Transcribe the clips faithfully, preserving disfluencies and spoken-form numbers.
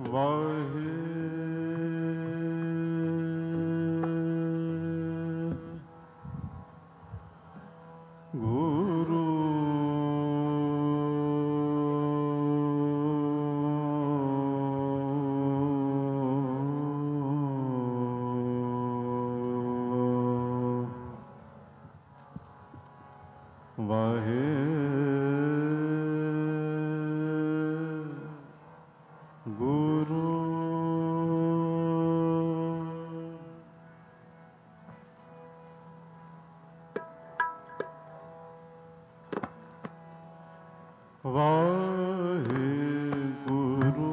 वाहे गुरु वाहे गुरु वाहे गुरु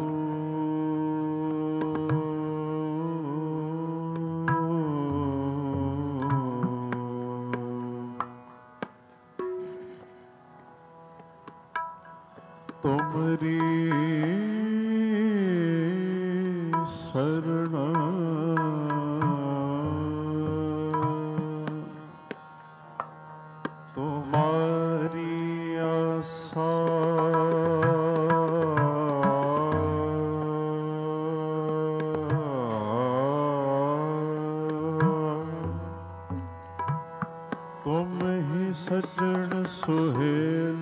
तुमरी शरण तुम्हारी आसा तुम ही सजन सुहेल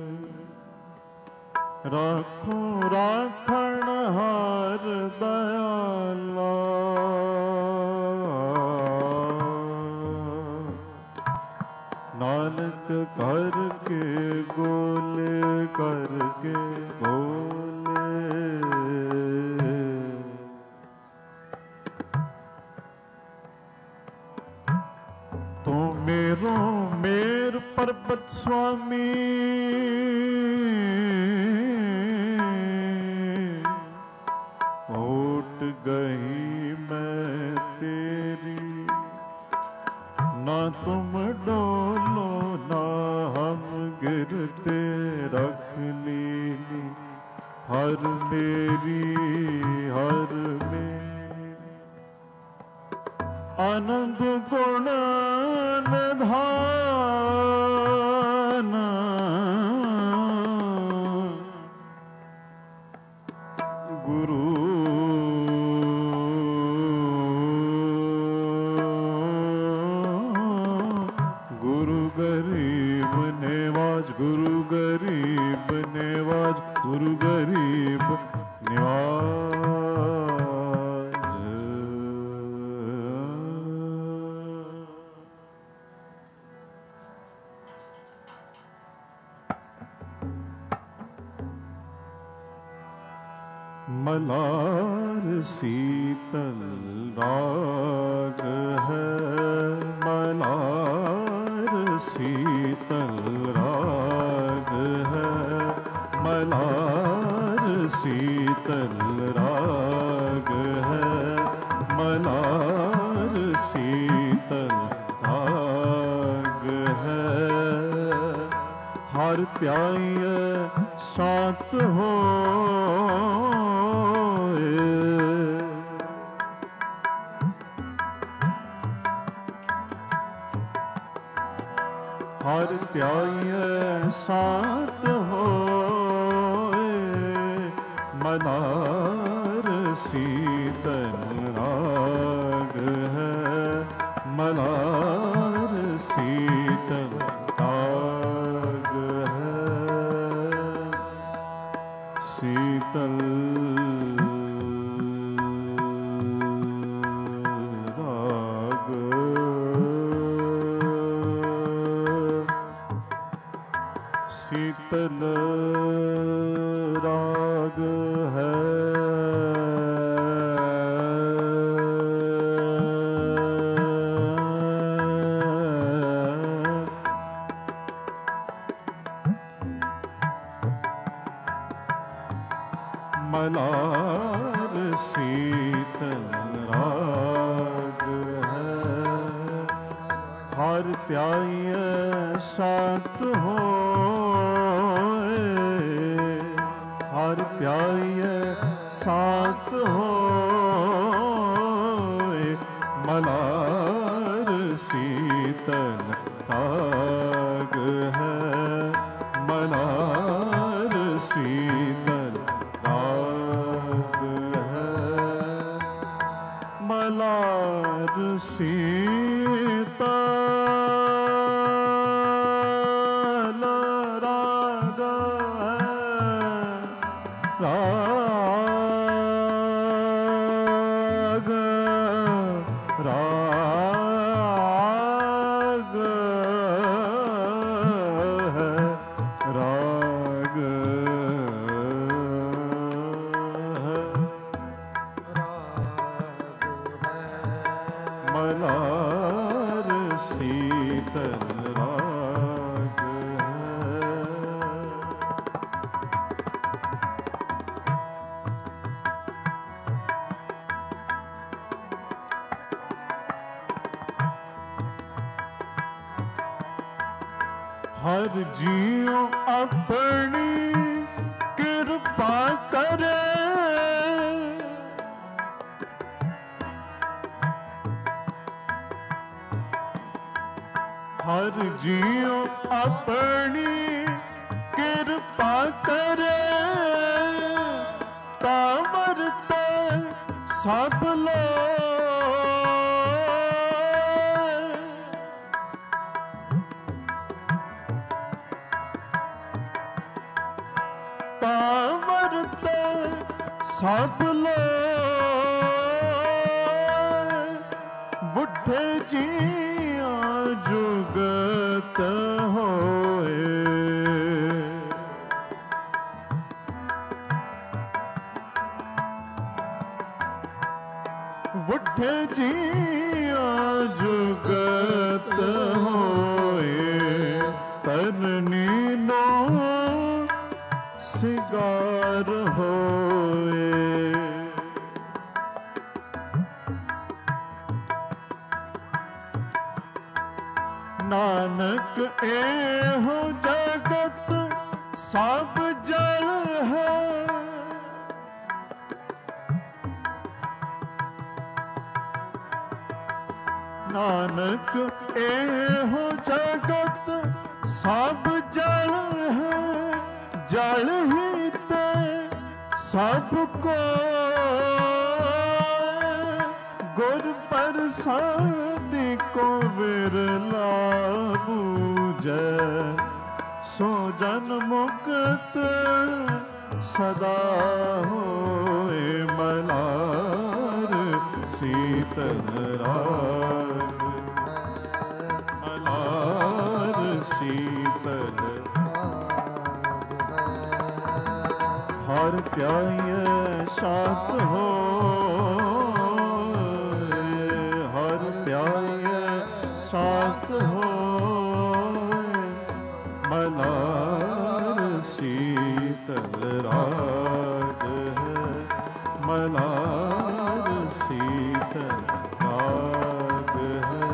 राखो राखण हार दयाला नानक करके गोले करके गोले तो मेरो मेर पर्वत स्वामी ओट गई मैं तेरी ना तुम डोलो ना हम गिरते रख ली हर मेरी हर मेरी आनंद गुण निधान गुरु गुरु गरीब नेवाज गुरु गरीब नेवाज गुरु गरीब निवाज मलार शीतल राग है मलार शीतल राग है मलार शीतल राग है मलार शीतल राग है हर प्याय सात हो हर प्याय सात होए मलार शीतल राग है मलार शीतल राग है शीतल शीतल राग है मलार शीतल राग है हर प्याय सात हो हर प्याय सात हो मलार शीतल राग है मलार शीतल राग है शीतल राग है, राग राग है, राग मलार शीतल राग है। हर जियो अपनी कृपा करे, हर जियो अपनी कृपा करे, तावर ते सब लोग, तावर ते सब लोग, बुढ़े जिया जुगत होए, बुढ़े जिया जुगत होए, तरनी नो सिगार होए। नानक एहो जगत सब जल है, नानक एहो जगत सब जल है, जल ही ते सबको गुर प्रसादि को विरला बूझे, सो जन मुक्त सदा होए, मलार शीतल राग, मलार शीतल हर प्याय साथ हो, हर प्याय साथ हो, मलार शीतल राग है, मलार शीतल राग है,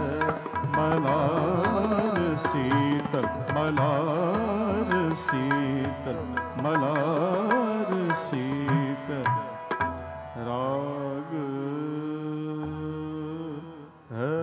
मलार शीतल, मलार शीतल, मलार शीतल राग है।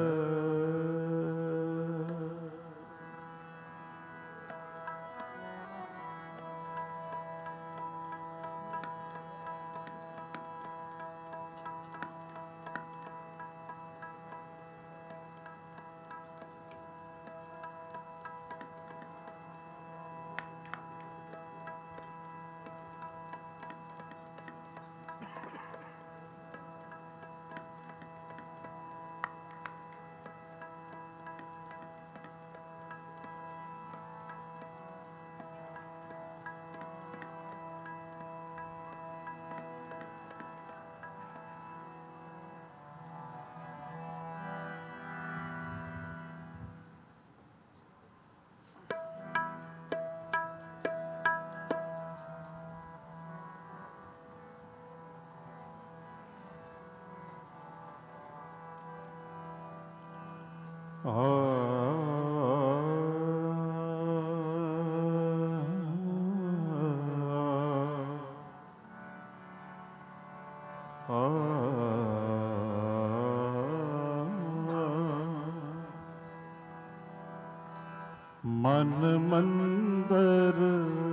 मन मंदर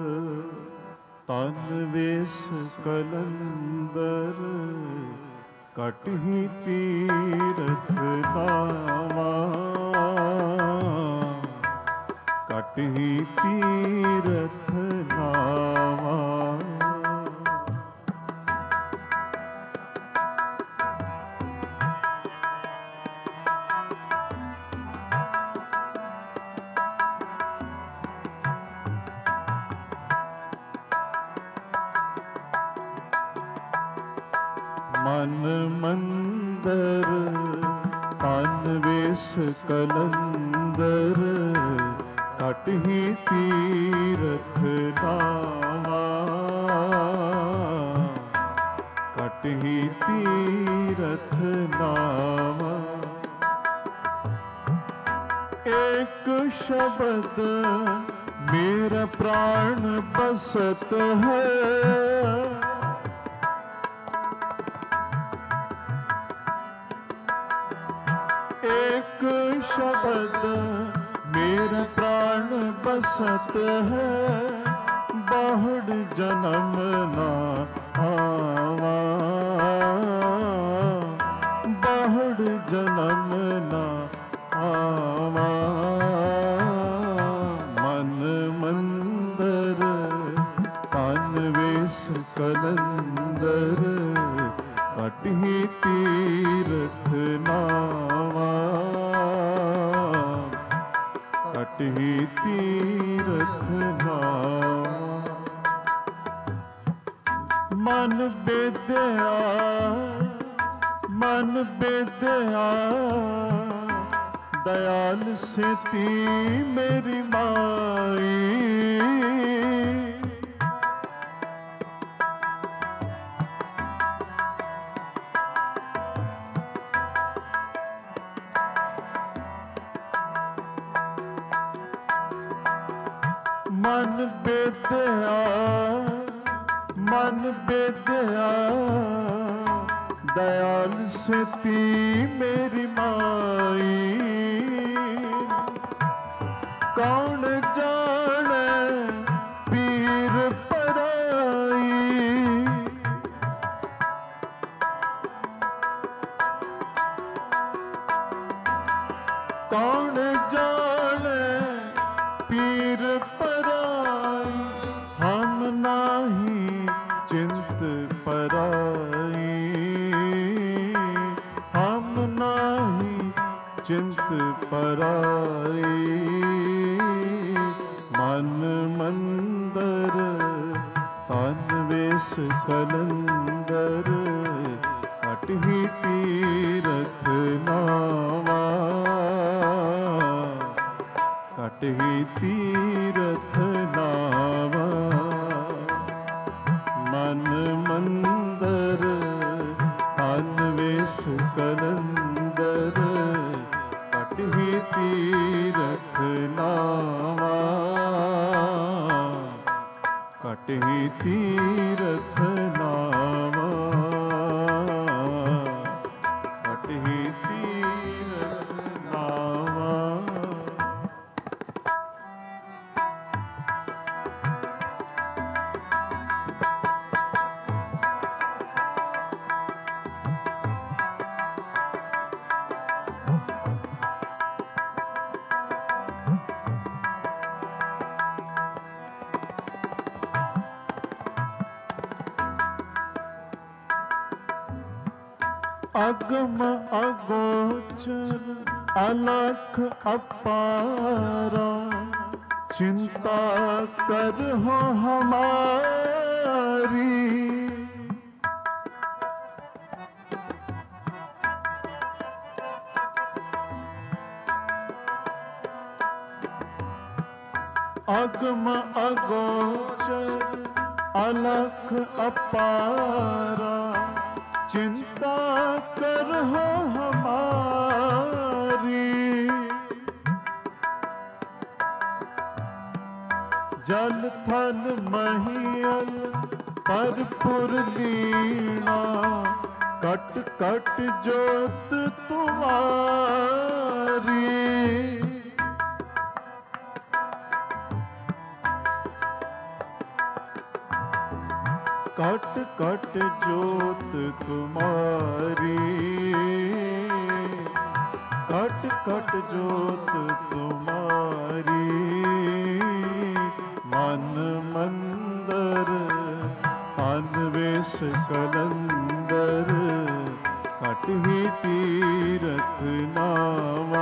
तन वेश कलंदर, कटहि तीरथ नावा, कटहि तीरथ नावा। मन मंदर तन वेश कलंदर, कटहि तीरथ नावा, कटहि तीरथ नावा। एक शब्द मेरा प्राण बसत है, एक शब्द मेरा प्राण बसत है, बहुड़ जन्म ना आवा, बहुड़ जन्म ना आवा। मन मंदर तन वेश कलंदर, कटहि तीरथ नावा, कटहि तीरथ नावा। मन बेदया मन बेदया, दयाल सेती मेरी माई। मन बेदया मन बेदया, दयाल सेती मेरी माई। कौन जाने पीर पराई, कौन जाने पीर पराई। हम नाही चिंत पराई, हम नाही चिंत पराई। मन मंदर तन वेश कलंदर, कटहि तीरथ नावा, कटहि तीरथ नावा। मन मंदर तन वेश कलंदर, कटहि तीरथ नावा, कटहि तीरथ नावा, कटहि तीरथ नावा। अगम अगोचर अलख अपारा, चिंता कर हो हमारी। अगम अगोचर अलख अपारा, चिंता कर हो हमारी। जल थल महियल पर पुरलीना, कट कट जोत तुम्हारी। कट कट जोत तुम्हारी, कट कट जोत तुम्हारी। मन मंदर अनवेश कलंदर, कट ही तीरथ नावा,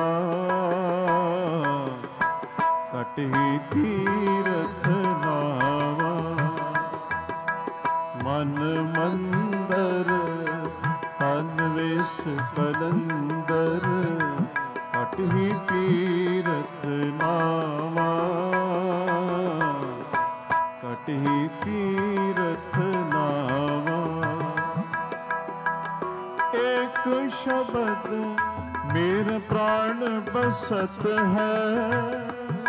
कट ही तीरथ नावा। मन मंदर अनवेश कलंदर, कट ही तीरथ नावा, कट ही तीरथ नावा। एक शब्द मेरा प्राण बसत है,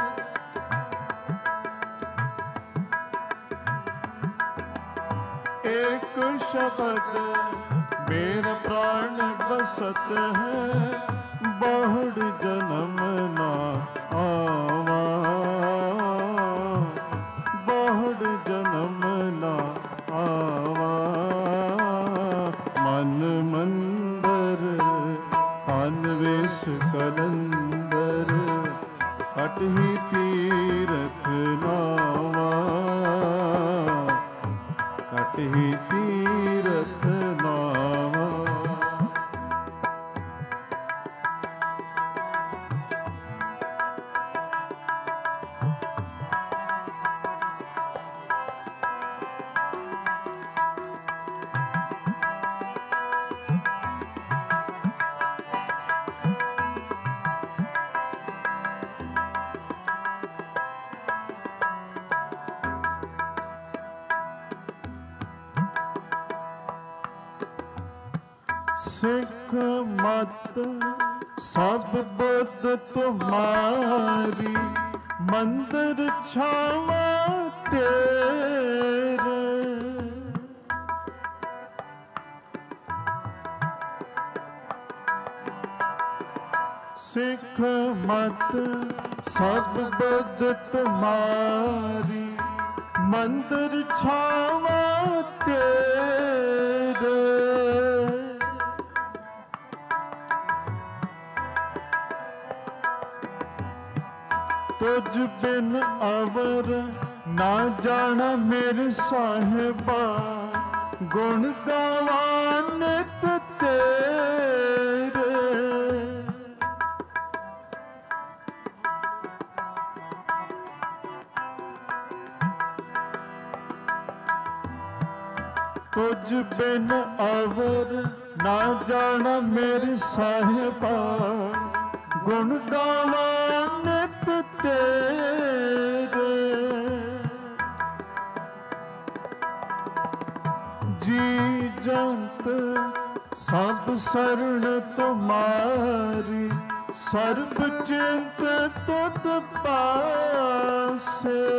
एक शब्द मेरा प्राण बसत है, बहुड़ जन्म ना आवा, बहुड़ जन्म ना आवा। मन मंदर अनवेश कलंदर, कट ही तीरथ नावा, कट ही तीरथ नावा। सिख मत सब बुद्ध तुम्हारी, मंदिर छावा तेरे। सिख मत सब बुद्ध तुम्हारी, मंदिर छावा तेरे। तुझ बिन अवर ना जाना मेरे साहिबा, गुण गावा नित तेरे। तुझ बिन अवर ना जाना मेरे साहिबा, गुण गावा नित तेरे। जी जंत सब शरण तुम्हारी, सर्ब चिंत तुत पासे।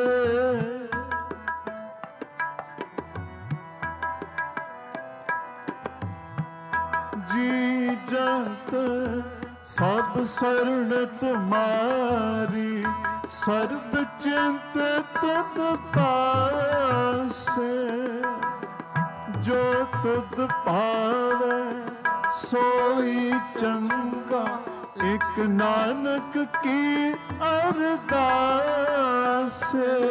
जी जंत सब शरण तुम्हारी, सर्ब चिंत तुत पासे। जो तुद पावे सोई चंगा, एक नानक की अरदास।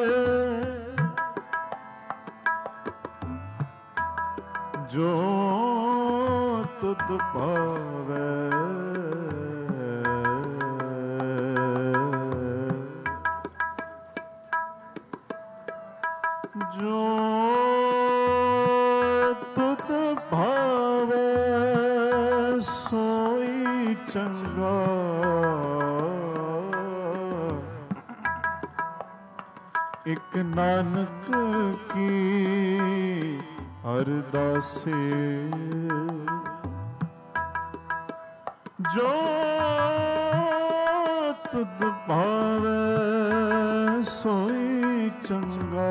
जो तुद पावे जो तुद भावे सोई चंगा, एक नानक की अरदासे। जो तुद भावे सोई चंगा,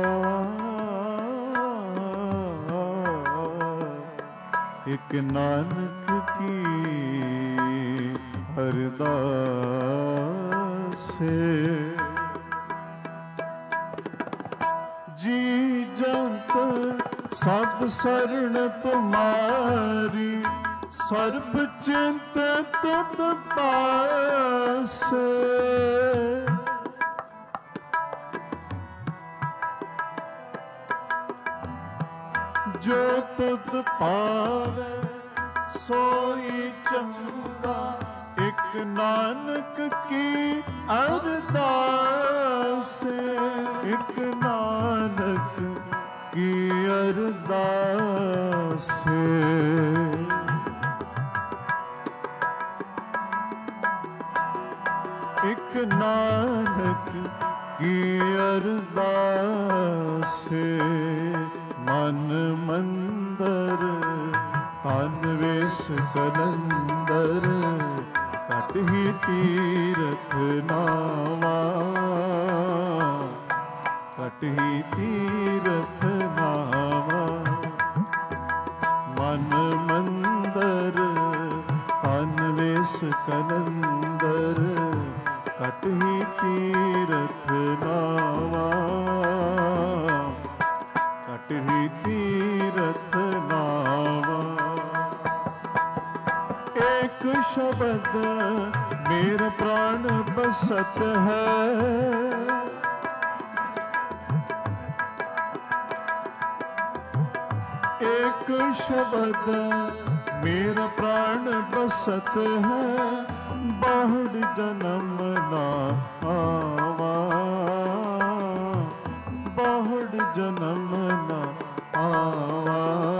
एक नानक की अरदासे। जी जंत सब शरण तुम्हारी, सर्ब चिंत तुत पासे। जो तुत पावे सोई चंगा, एक नानक की अरदास, एक नानक की अरदास। एक नानक की अरदास। मन मंदर तन वेश कलंदर, कटहि तीरथ नावा, कटहि तीरथ नावा। मन मंदर तन वेश कलंदर, कटहि तीरथ नावा, कटहि तीरथ नावा। एक शब्द मेरा प्राण बसत है, एक शब्द मेरा प्राण बसत है, बहुड़ जन्म ना आवा, बहुड़ जन्म ना आवा।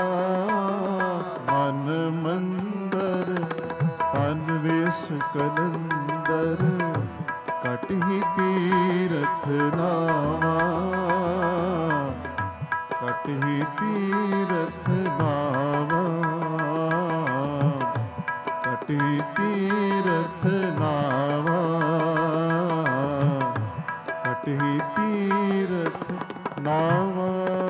मन मंदर तन वेश कलंदर, कटहि तीरथ नावा, कटहि तीरथ नावा, कटहि तीरथ नावा, कटहि तीरथ नावा।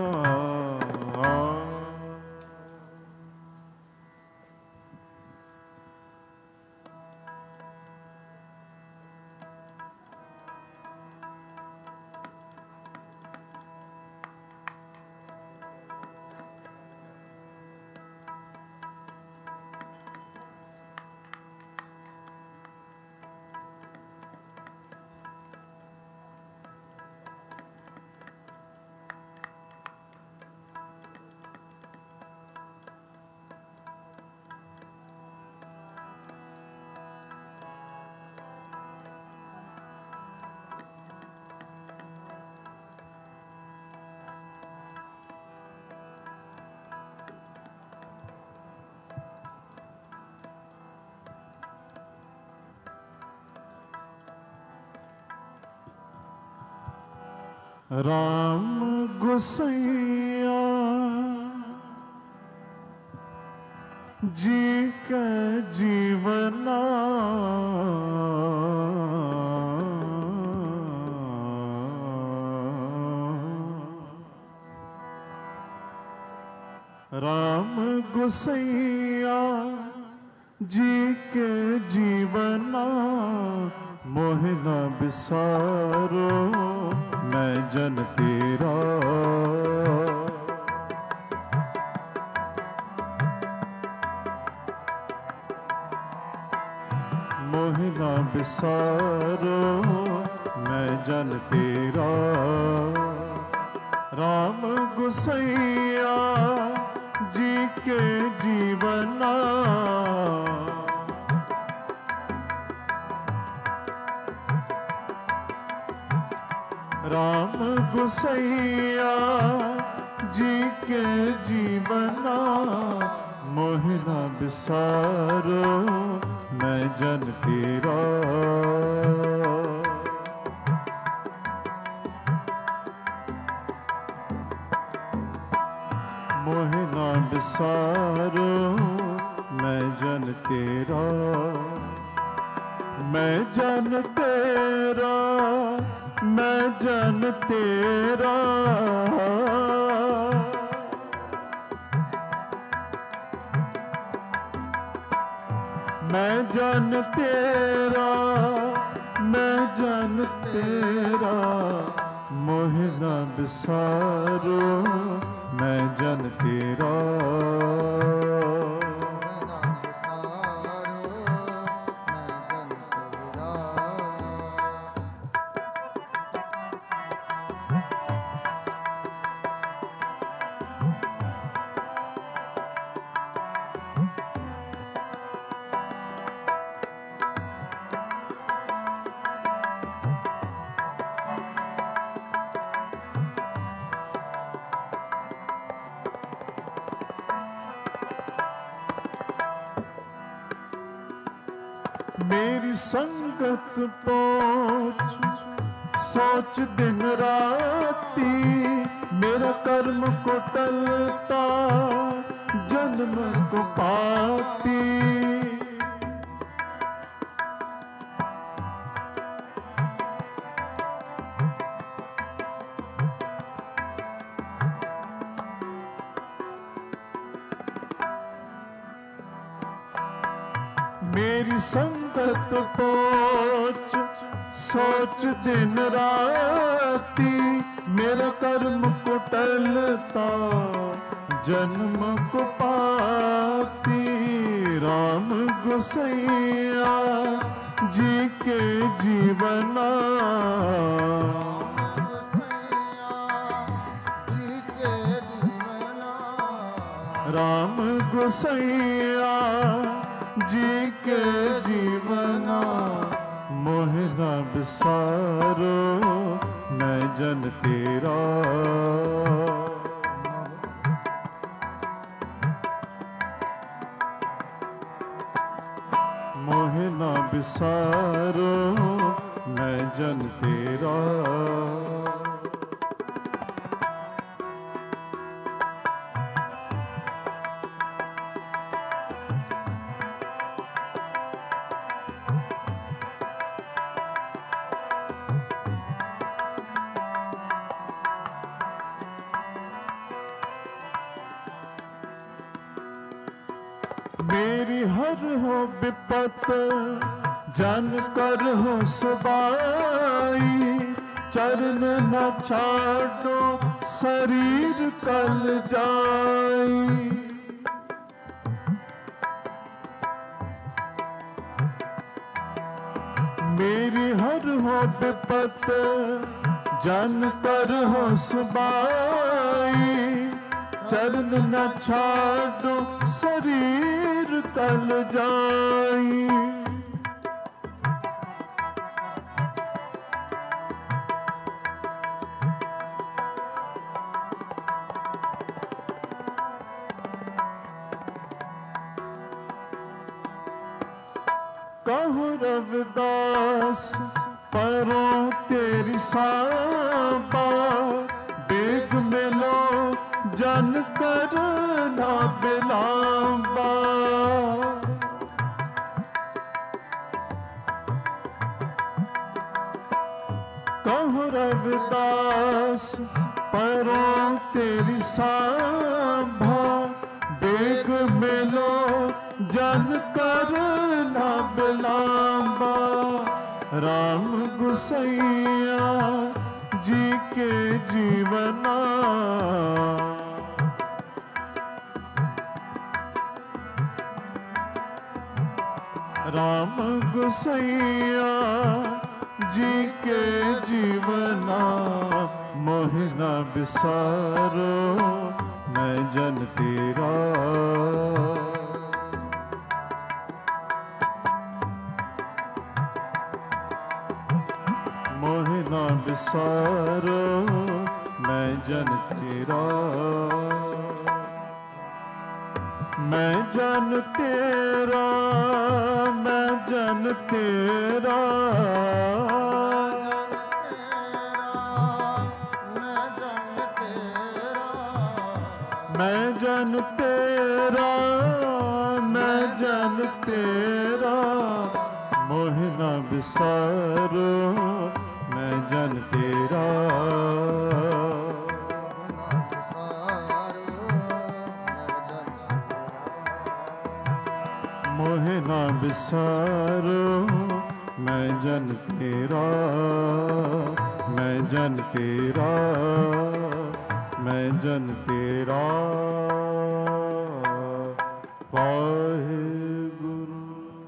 राम गुसैया जी के जीवना, राम गुसैया जी के जीवना, मोह न बिसारो मैं जन तेरा। मोह न बिसारो मैं जन तेरा। राम गुसैया जी के जीवना, राम गुसैया जी के जीवना, मोह न बिसारो मैं जन तेरा। मोह न बिसारो मैं जन तेरा। मैं जन तेरा, मैं जन तेरा। मैं जन तेरा, मैं जन तेरा। मोह न बिसारो मैं जन तेरा। मेरी संगत पहुंच सोच दिन राती, मेरा कर्म को टलता जन्म को पाती। मेरी संगत पहुंच सोच दिन राती, मेरा कर्म को टलता जन्म को पाती। राम गोसैया जी के जीवना, राम गोसैया जी के जीवना। मोहे ना बिसारो मैं जन तेरा, मोहे ना बिसारो मैं जन तेरा। मेरी हर हो विपत जन कर हो सुबाई, चरण न छाड़ो शरीर कल जाई। मेरी हर हो विपत जन कर हो सुबाई, चरण न छाड़ो शरीर कल जाई। कहूँ रविदास परों तेरी सांपा, बेग मिलो जन कर ना बिलांबा। कहूँ रविदास परों तेरी सांभा, बेग मिलो जन कर ना बिलांबा। राम गोसैया जी के जीवना, राम गोसैया जी के जीवना। मोहे ना बिसारो मैं जन तेरा, मोहे ना बिसारो मैं जन तेरा। मैं जन तेरा, मैं जन तेरा, मैं जन तेरा, मैं जन तेरा। मोहे ना बिसारो मैं जन तेरा, मोहे ना बिसारो मैं जन तेरा, मैं जन तेरा, ਮੈਂ ਜਨ ਤੇਰਾ ਵਾਹਿਗੁਰੂ।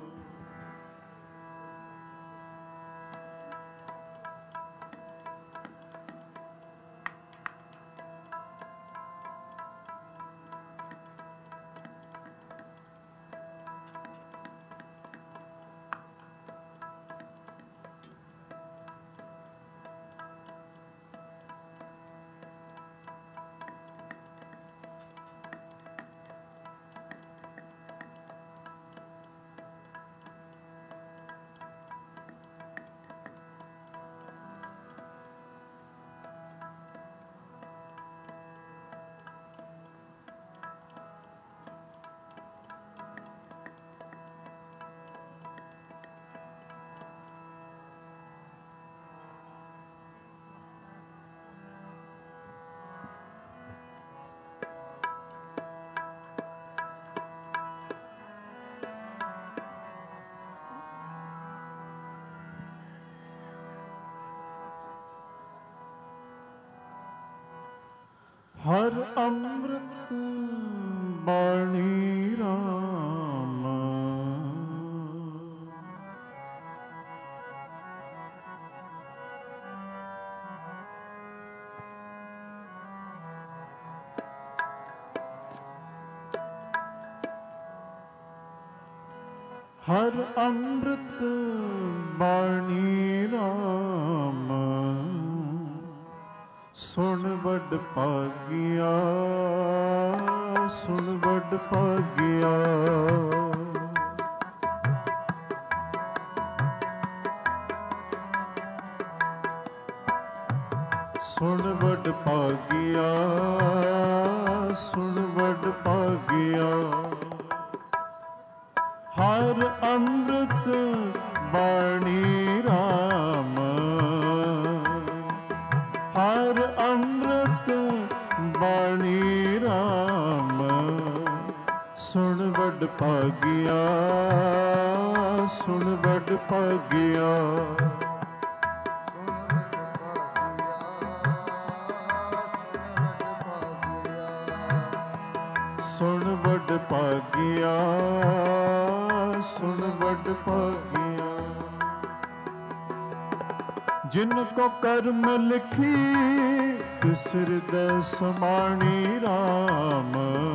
ਹਰ ਅੰਮ੍ਰਿਤ ਬਾਣੀ ਰਾਮ, ਹਰ ਅੰਮ੍ਰਿਤ ਬਾਣੀ ਰਾਮ, ਸੁਣ ਵੱਡ ਭਾਗਿਆ, ਸੁਣ ਵੱਡ ਭਾਗਿਆ। ਸੁਣ ਵੱਡ ਭਾਗਿਆ, ਸੁਣ ਵੱਡ ਭਾਗਿਆ। ਹਰ ਅੰਮ੍ਰਿਤ ਬਾਣੀ ਰਾਮ, ਹਰ ਅੰਮ੍ਰਿਤ ਬਾਣੀ ਰਾਮ, ਸੁਣ ਵੱਡ ਭਾਗਿਆ, ਸੁਣ ਵੱਡ ਭਾਗਿਆ। ਸੁਣ ਵੱਡ ਭਾਗਿਆ, ਸੁਣ ਵੱਡ ਭਾਗਿਆ। ਜਿਨ ਕੋ ਕਰਮ ਲਿਖੀ ਤਿਸ ਹਿਰਦੈ ਸਮਾਣੀ ਰਾਮ,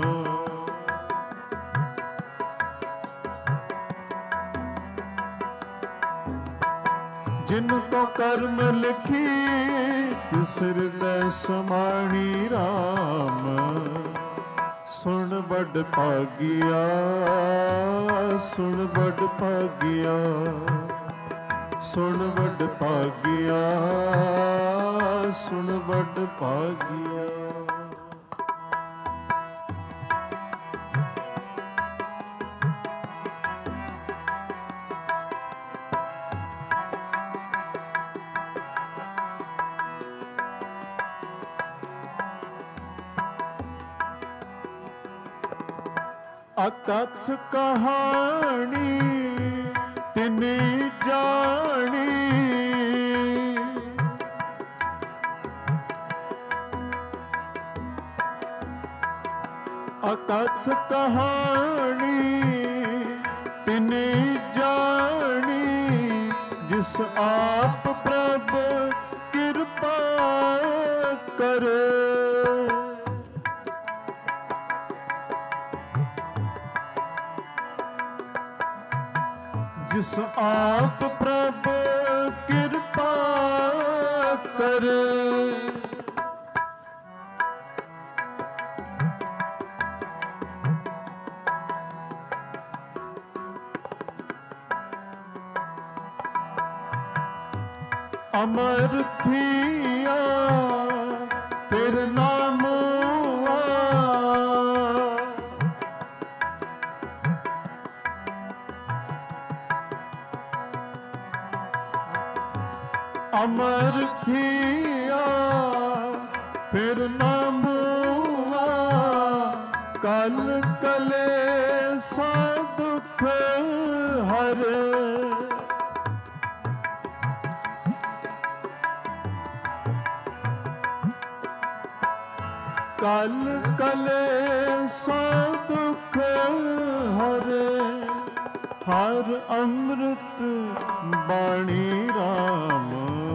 ਜਿਨ ਕੋ ਕਰਮ ਲਿਖੀ ਤਿਸ ਹਿਰਦੈ ਸਮਾਣੀ ਰਾਮ, ਸੁਣ ਵੱਡ ਭਾਗਿਆ, ਸੁਣ ਵੱਡ ਭਾਗਿਆ। ਸੁਣ ਵੱਡ ਭਾਗਿਆ, ਸੁਣ ਵੱਡ ਭਾਗਿਆ। ਅਕਥ ਕਹਾਣੀ ਤਿਨੇ ਜਾਣੀ, ਅਕਥ ਕਹਾਣੀ ਤਿਨੇ ਜਾਣੀ, ਜਿਸ ਆਪ ਪ੍ਰਭ ਕਿਰਪਾ ਕਰੇ। ਜਿਸ ਆਪ ਪ੍ਰਭ ਕਿਰਪਾ ਕਰੇ। ਅਮਰ ਥੀਆ ਫਿਰ ਨਾਮ ਅਮਰ ਥੀਆ ਫਿਰ ਨਾ ਮੂਆ, ਕਲ ਕਲੇ ਸਾ ਦੁਖ ਹਰੇ। कल कलेसा दुख हरे, हर अमृत बाणी राम,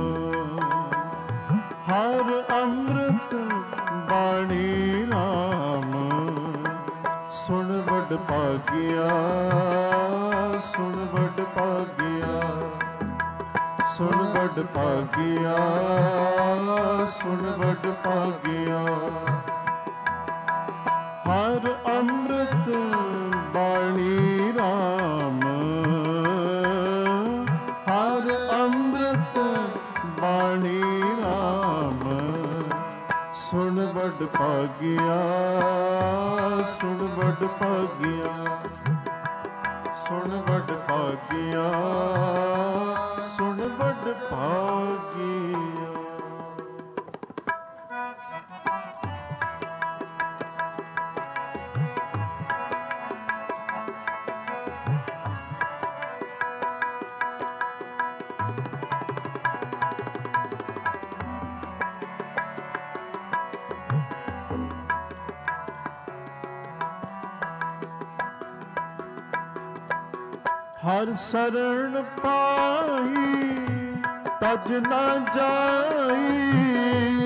हर अमृत बाणी राम। सुन बड़ भागिया, सुन बड़ भागिया, सुन बड़ भागिया, सुन बड़ भागिया। हर अमृत बाणी राम, हर अमृत बाणी राम। सुन बड़ भागिया, सुन बड़ भागिया, सुन बड़ भागिया, सुन बड़ भागिया। हर शरण पाई तज न जाई,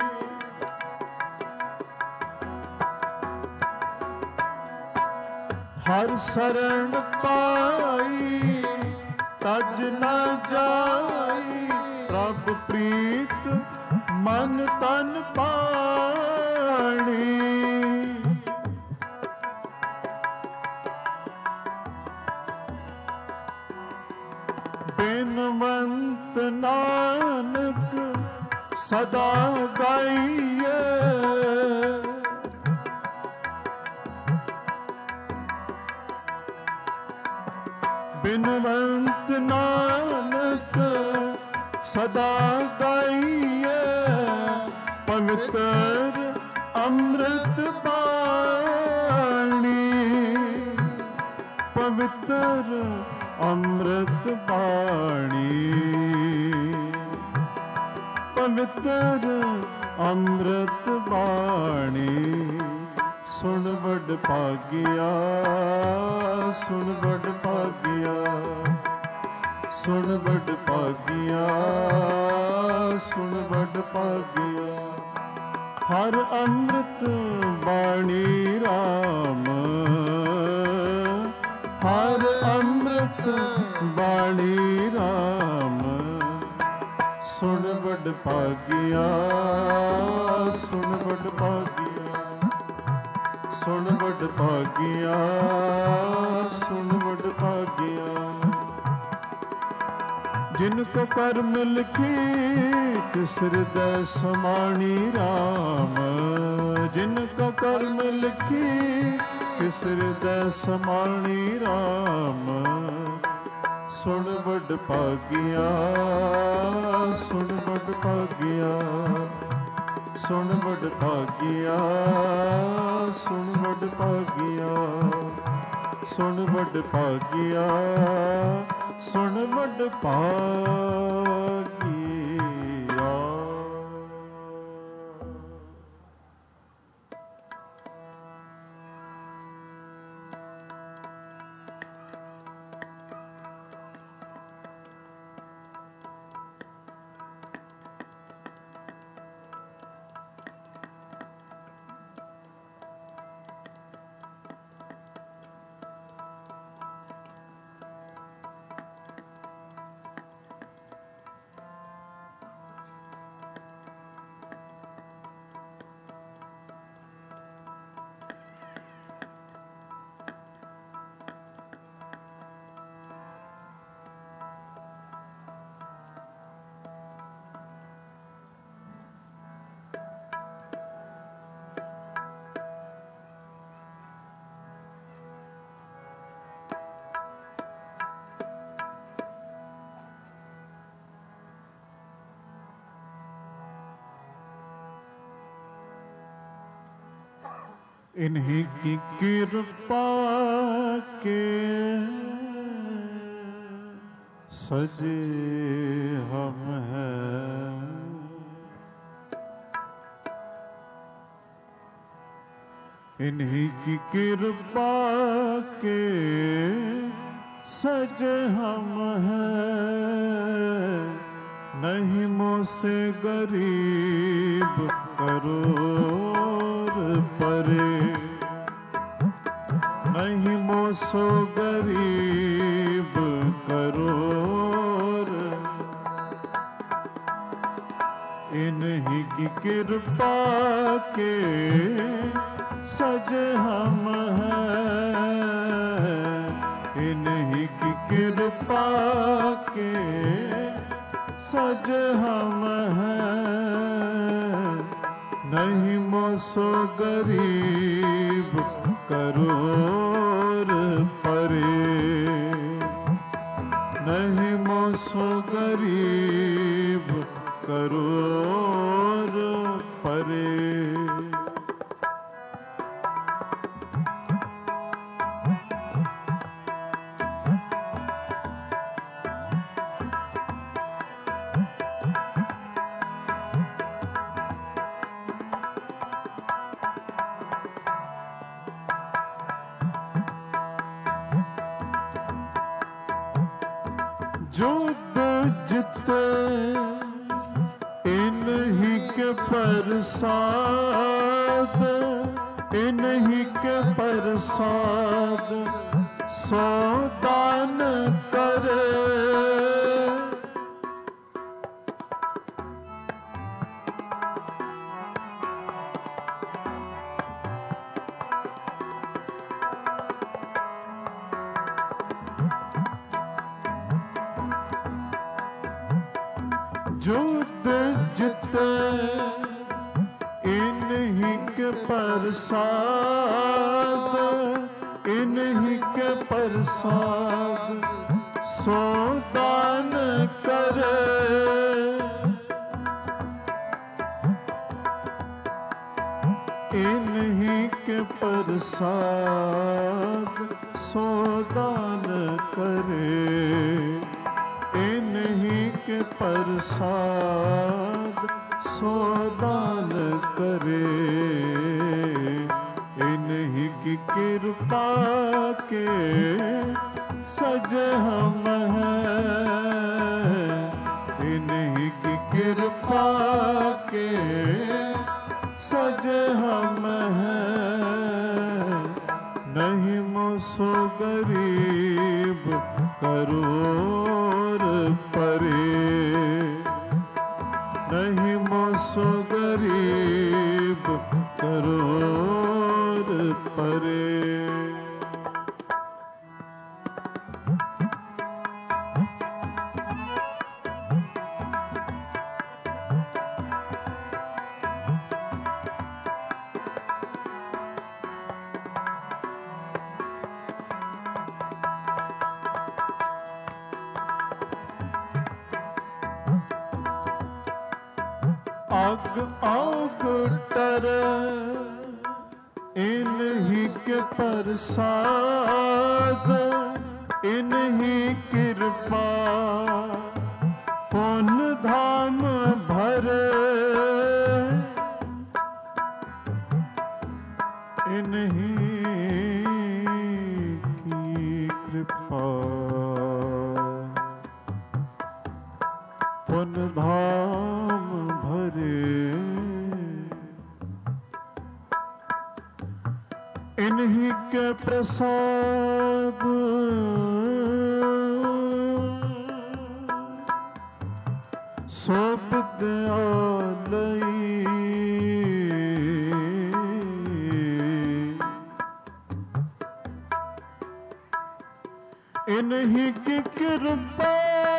हर शरण पाई तज न जाई। प्रभ प्रीत मन तन पाणी, बिनवंत नानक सदा गाइए, बिनवंत नानक सदा गाइए। पवित्र अमृत बाणी, पवित्र अमृत बाणी, पवित्र अमृत बाणी। सुन बड़ भागिया, सुन बड़ भागिया, सुन बड़ भागिया, सुन बड़ भागिया। हर अमृत बाणी राम, हर अमृत बाणी राम। सुन बड़ भागिया, सुन बड़ भागिया, सुन बड़ भागिया, सुन बड़ भागिया। जिनको कर्म लिखी तिस हृदय समाणी राम, जिनको कर्म लिखी तिस हृदय समाणी राम। सुन बड़ भागिया, सुन बड़ भागिया, सुन बड़ भागिया, सुन बड़ भागिया, सुन बड़ भागिया, सुन बड़ भागिया। इन्हीं की कृपा के सजे हम हैं, इन्हीं की कृपा के सजे हम हैं, नहीं मोह से गरीब करोड़ परे, नहीं मोह सो गरीब करोड़, इन्हीं की कृपा के सजे हम हैं, इन्हीं की कृपा के सजे हम हैं, नहीं मोह सो गरीब करोड़ परे, नहीं मोह सो गरीब करोड़ परे। युद्ध जीते इन्हीं के प्रसाद, इन्हीं के प्रसाद सो दान करे, युद्ध जीते इन्हीं के प्रसाद, इन्हीं के प्रसाद सो दान करे, इन्हीं के प्रसाद सो दान करे, इन्हीं के प्रसाद सो दान करे, इन्हीं की कृपा के सजे हम हैं, इन्हीं की कृपा के सजे हम हैं, नहीं मोह सो गरीब करोड़ परे, नहीं मोह सो गरीब करोड़ परे। आग आग टर इन्हीं के प्रसाद, इन्हीं कृपा पुन धाम भरे, इन्हीं की कृपा पुन धाम भरे, इन्हीं के प्रसाद सौंप दयालई, इन्हीं की कृपा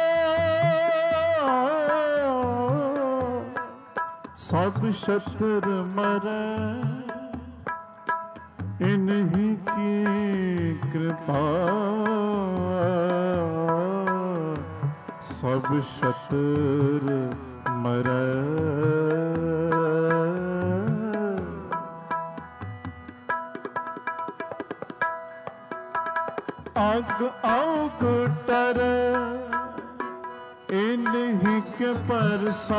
सब शत्रु मरे, इन्हीं की कृपा सब शत्रु मरे, आग आग टर इन्हीं के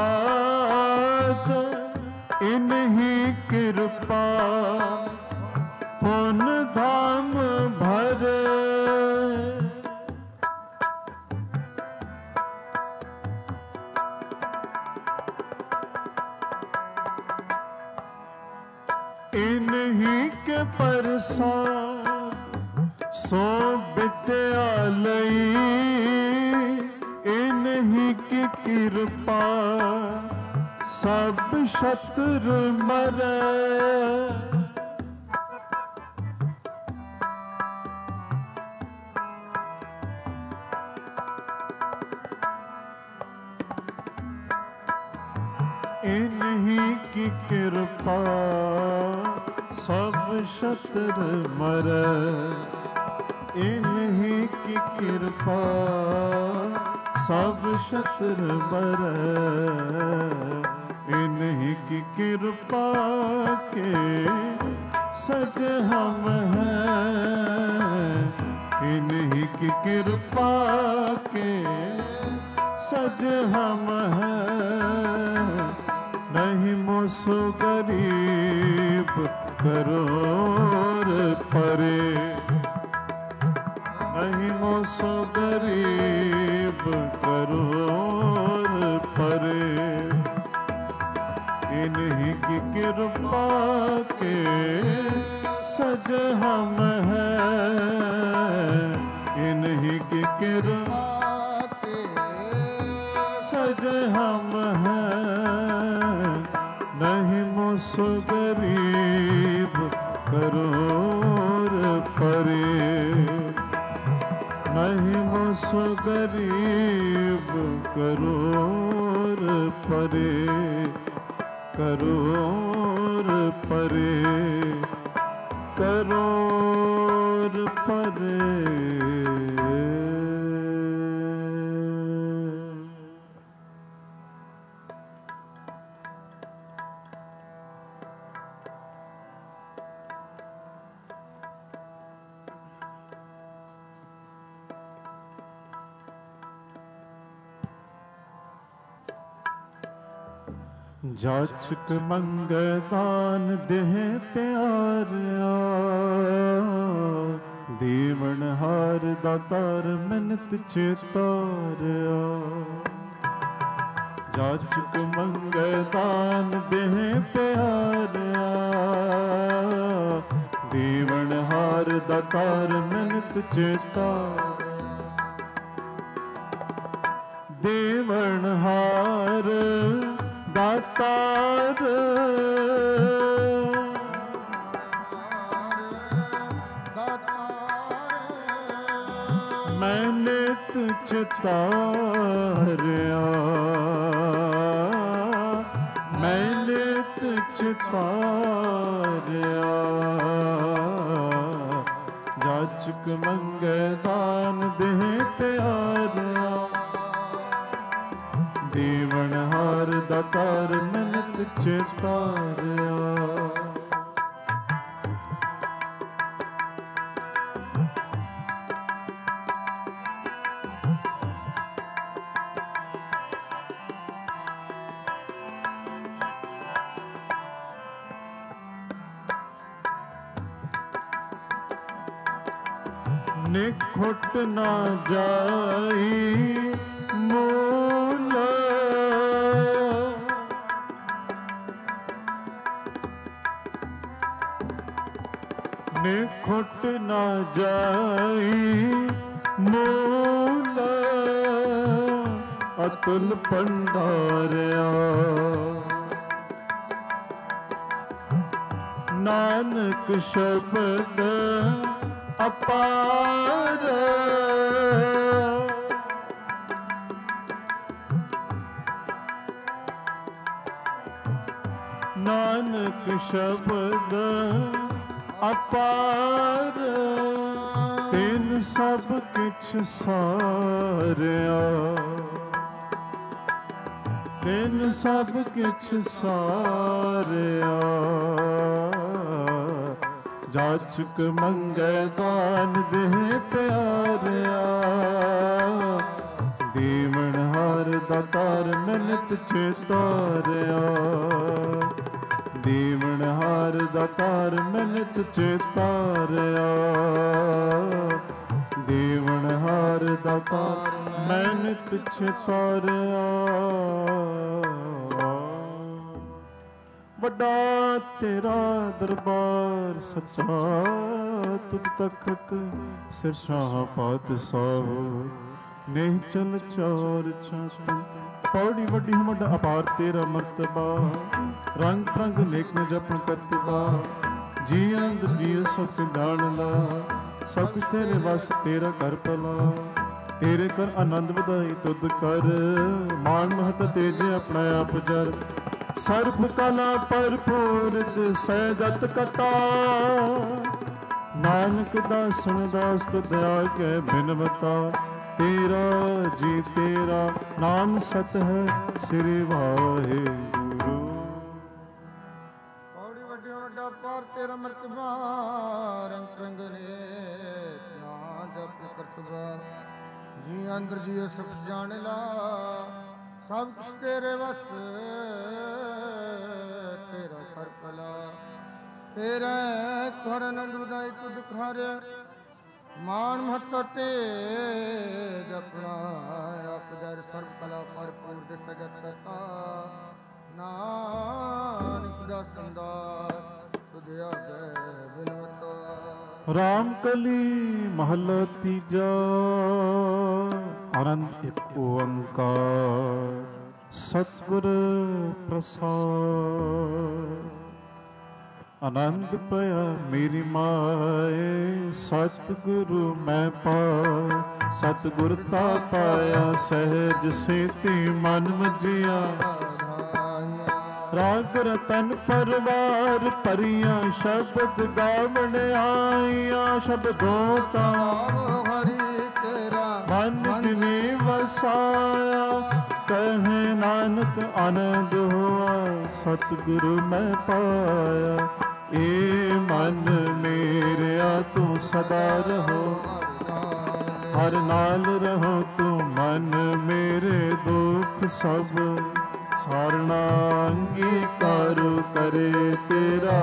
प्रसाद, इन्हीं कृपा पुन धाम भरे इन्हीं के प्रसाद सो विद्यालय इन्हीं की कृपा सब शत्रु मरे इन्हीं की कृपा सब शत्रु मरे इन्हीं की कृपा सब शत्रु मरे इन्हीं की कृपा के सज हम हैं इन्हीं की कृपा के सज हम हैं नहीं मोसो गरीब करोड़ परे नहीं मोसो गरीब करोड़ परे इन्हीं की कृपा के सज हम हैं इन्हीं की कृपा के सज हम हैं नहीं मोसो गरीब करोड़ परे नहीं मोसो गरीब करोड़ परे करोड़ परे करोड़ परे जाचक मंगदान देह प्यारिया दीवन हार दातार मिनत चेतारिया जाचक मंगदान देह प्यारिया दीवन हार दातार मिनत चेतारिया देवन हार दातार मैंने तुझ तारिया मैंने तुझ तारिया जाचक मंगदान देह प्यारिया दीवन हार दातार मिनत चेतारिया निखुट ना जाई मूल निखुट ना जाई मूल अतुल भंडारिया नानक शब्द अपार नानक शब्द अपार तिन सब किछ सारिया तिन सब किछ सारिया जाचक मंगदान देह प्यारिया दीवन हार दातार मिनत चेतारिया ਦੀਵਨਹਾਰ ਦਾਤਾਰ ਮੈਂ ਨਿਤ ਚੇਤਾਰਿਆ। ਦੀਵਨਹਾਰ ਦਾਤਾਰ ਮੈਂ ਨਿਤ ਚੇਤਾਰਿਆ। ਵੱਡਾ ਤੇਰਾ ਦਰਬਾਰ ਸੱਚਾ ਤੁਧ ਤਖਤ ਸਿਰ ਸ਼ਾਹ ਪਾਤਸ਼ਾਹ ਨੇਹ ਚਲ ਚਾਰ ਛਾਪ। ਪੌੜੀ ਵੱਡੀ ਵੱਡਾ ਅਪਾਰ ਤੇਰਾ ਮਰਤਬਾ ਰੰਗ ਰੰਗ ਨੇਕ ਨ ਜਪਨ ਕਰਤਬਾ। ਜੀ ਅੰਦ ਜੀ ਸਤ ਜਾਣ ਲਾ ਸਭ ਕੁਛ ਤੇਰੇ ਵਸ ਤੇਰਾ ਕਰ ਭਲਾ। ਤੇਰੇ ਕਰ ਆਨੰਦ ਵਧਾਈ ਤੁਧ ਕਰ ਮਾਨ ਮਹਤ ਤੇਜੇ ਆਪਣਾ ਆਪ ਜਰ। ਸਰਬ ਕਲਾ ਭਰਪੂਰ ਸਹਿਜਤ ਕਤਾ ਨਾਨਕ ਦਾਸਨ ਦਾਸ ਤੁਧ ਆਗੇ ਬਿਨਵਤਾ। ਤੇਰਾ ਜੀ ਤੇਰਾ ਨਾਮ ਸਤ ਹੈ ਸ੍ਰੀ ਵਾਹਿਗੁਰੂ। ਪੌੜੀ ਵੱਡੀ ਵੱਡਾ ਪਾਰ ਤੇਰਾ ਮਰਤਬਾ ਰੰਗ ਰੰਗ ਨੇ ਨਾ ਜਪ ਕਰਤਬਾ। ਜੀ ਅੰਦਰ ਜੀ ਸੁਖ ਜਾਣ ਲਾ ਸਭ ਕੁਛ ਤੇਰੇ ਵਸ ਤੇਰਾ ਕਰ ਭਲਾ। ਤੇਰੇ ਕਰ ਆਨੰਦ ਵਧਾਈ ਤੁਧ ਕਰ ਮਾਨ ਮਹਤ ਤੇ ਜਪਣਾ ਆਪ ਜਰ ਸਰਬ ਕਲਾ ਭਰਪੂਰ ਦੇ ਸਜਤ ਕਰਤਾ। ਨਾਨਕ ਦਾ ਸੰਦਾਰ ਤੁਧ ਆਗੇ ਬਿਨਵਤਾ। ਰਾਮ ਕਲੀ ਮਹਲਾ ਤੀਜਾ। ਆਨੰਦ ਇੱਕ ਓੰਕਾਰ ਸਤਿਗੁਰ ਪ੍ਰਸਾਦ। ਆਨੰਦ ਪਿਆ ਮੇਰੀ ਮਾਏ ਸਤਿਗੁਰੂ ਮੈਂ ਪਾਇਆ। ਸਤਿਗੁਰ ਤਾ ਪਾਇਆ ਸਹਿਜ ਸੇਤੀ ਮਨ ਮਜਿਆ। ਰਾਗ ਰਤਨ ਪਰਵਾਰ ਭਰੀਆਂ ਸ਼ਬਦ ਗਾਵਣ ਆਈਆਂ। ਸ਼ਬਦੋਂ ਤਾ ਹਰੀ ਤੇਰਾ ਮਨ ਜਿਨੇ ਵਸਾਇਆ। ਕਹੇ ਨਾਨਕ ਆਨੰਦ ਹੋਆ ਸਤਿਗੁਰੂ ਮੈਂ ਪਾਇਆ। ਏ ਮਨ ਮੇਰਿਆ ਤੂੰ ਸਦਾ ਰਹੋ ਹਰ ਨਾਲ ਰਹੋ। ਤੂੰ ਮਨ ਮੇਰੇ ਦੁੱਖ ਸਭ ਸਾਰਣਾ ਅੰਗੀਕਾਰ ਕਰੇ ਤੇਰਾ।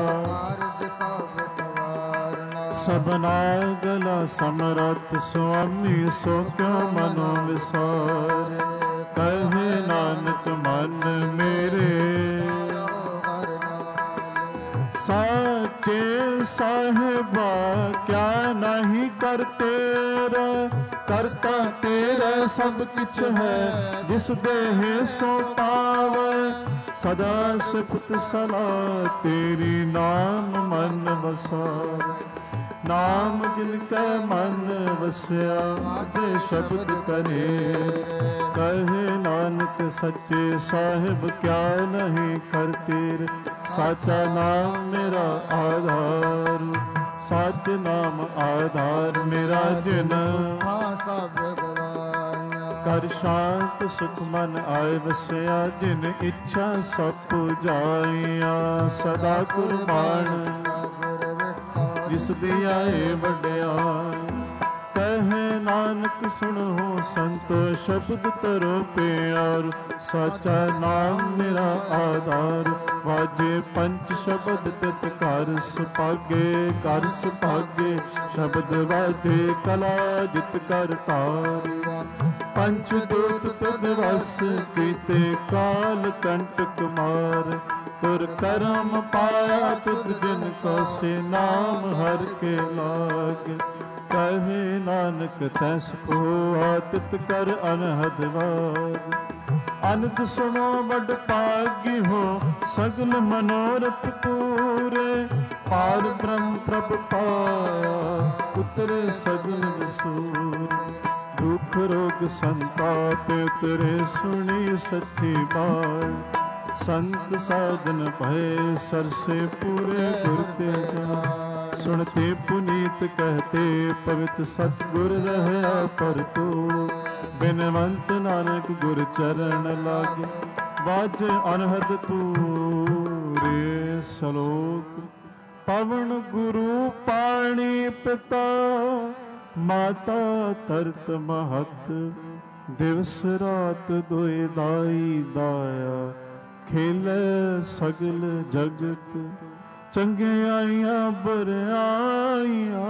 ਸਭਨਾ ਗਲਾ ਸਮਰੱਥ ਸੁਆਮੀ ਸੋ ਕਿਉ ਮਨੋ ਵਿਸਾਰ। ਕਹੇ ਨਾਨਕ ਮਨ ਮੇਰੇ ਸਾਚੇ ਸਾਹਿਬਾ ਕਿਆ ਨਹੀਂ ਕਰ ਤੇਰਾ। ਕਰਤਾ ਤੇਰਾ ਸਭ ਕਿਛ ਹੈ ਜਿਸ ਦੇਹ ਸੋ ਪਾਵੈ। ਸਦਾ ਸੁਖਤ ਸਲਾ ਤੇਰੀ ਨਾਮ ਮਨ ਵਸਾਵੈ। ਨਾਮ ਜਿਨ ਕੈ ਮਨ ਵਸਿਆ ਆਗੇ ਸ਼ਬਦ ਕਰੇ। ਕਹੇ ਨਾਨਕ ਸੱਚੇ ਸਾਹਿਬ ਕਿਆ ਨਹੀਂ ਕਰ ਤੇਰੇ। ਸਾਚਾ ਨਾਮ ਮੇਰਾ ਆਧਾਰ ਸੱਚ ਨਾਮ ਆਧਾਰ ਮੇਰਾ ਜਿਨ। ਸਭ ਗਵਾਇਆ ਕਰ ਸ਼ਾਂਤ ਸੁਖ ਮਨ ਆਏ ਵਸਿਆ। ਜਿਨ ਇੱਛਾ ਸਭ ਪੁਜਾਈਆਂ ਸਦਾ ਕੁਰਬਾਨ ਜਿਸ ਦੀ ਆਏ ਵਡਿਆਈ। ਕਹੇ ਨਾਨਕ ਸੁਣੋ ਸੰਤੋ ਸ਼ਬਦ ਤਰੋ ਪਿਆਰ। ਸਾਚਾ ਨਾਮ ਮੇਰਾ ਆਧਾਰ ਵਾਜੇ ਪੰਚ ਸ਼ਬਦ ਤਿਤ ਘਰ ਸੁਭਾਗੇ। ਘਰ ਸੁਭਾਗੇ ਸ਼ਬਦ ਵਾਜੇ ਕਲਾ ਜਿਤ ਕਰ ਤਾਰਿਆ। ਪੰਚ ਦੂਤ ਤੁਧ ਵਸ ਕੀਤੇ ਕਾਲ ਕੰਟਕ ਮਾਰ। ਤੁਰ ਕਰਮ ਪਾਇਆ ਤੁਧ ਜਿਨ ਕੋ ਸੇ ਨਾਮ ਹਰ ਕੇ ਲਾਗ। ਕਹੇ ਨਾਨਕ ਤੈਸ ਹੋਆ ਤਿਤ ਕਰ ਅਨਹਦ ਵਾਰ। ਅਨੰਦ ਸੁਣੋ ਵੱਡ ਭਾਗੀ ਹੋ ਸਗਲ ਮਨੋਰਥ ਪੂਰੇ। ਪਾਰ ਬ੍ਰਹਮ ਪ੍ਰਭ ਪਾਇਆ ਉਤਰੇ ਸਗਲ ਵਸੂਰ। ਦੁਖ ਰੋਗ ਸੰਤਾਪ ਉਤਰੇ ਸੁਣੀ ਸੱਚੀ ਬਾਤ। ਸੰਤ ਸਾਧਨ ਭਏ ਸਰਸੇ ਪੂਰੇ ਗੁਰ ਤੇ ਜਾਨ। ਸੁਣਤੇ ਪੁਨੀਤ ਕਹਤੇ ਪਵਿੱਤ ਸਤਿਗੁਰ ਰਹਿਆ ਭਰਪੂਰ। ਬਿਨਵੰਤ ਨਾਨਕ ਗੁਰ ਚਰਨ ਲਾਗੇ ਵਾਜੇ ਅਨਹਦ ਤੂਰੇ। ਸਲੋਕ ਪਵਨ ਗੁਰੂ ਪਾਣੀ ਪਿਤਾ ਮਾਤਾ ਤਰਤ ਮਹਤ। ਦਿਵਸ ਰਾਤ ਦੋਇ ਦਾਈ ਦਾਇਆ ਖੇਲੇ ਸਗਲ ਜਗਤ, ਚੰਗਿਆਈਆਂ ਬੁਰਾਈਆਂ,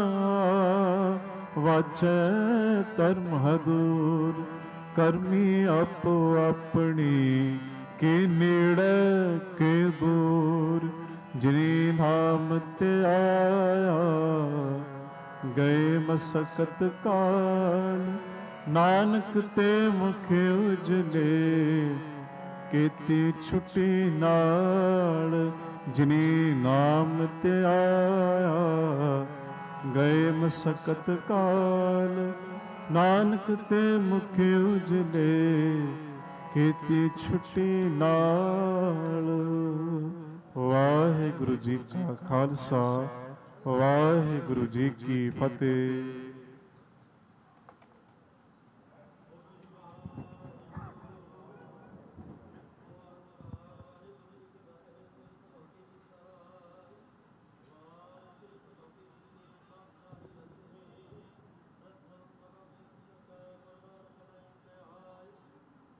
ਵਾਚੈ ਧਰਮ ਹਦੂਰ, ਕਰਮੀ ਆਪੋ ਆਪਣੀ, ਕੇ ਨੇੜੇ ਕੇ ਦੂਰ। ਜਿਨੀ ਨਾਮ ਤੇ ਆਇਆ, ਗਏ ਮਸਕਤ ਕਾਲ, ਨਾਨਕ ਤੇ ਮੁਖ ਉਜਲੇ, ਕੀਤੀ ਛੁੱਟੀ ਨਾਲ। ਜਿਨੀ ਨਾਮ ਤੇ ਆਇਆ, ਗਏ ਮਸਕਤ ਕਾਲ, ਨਾਨਕ ਤੇ ਮੁਖ ਉਜਲੇ, ਕੀਤੀ ਛੁੱਟੀ ਨਾਲ। ਵਾਹਿਗੁਰੂ ਜੀ ਕਾ ਖਾਲਸਾ, ਵਾਹਿਗੁਰੂ ਜੀ ਕੀ ਫਤਿਹ।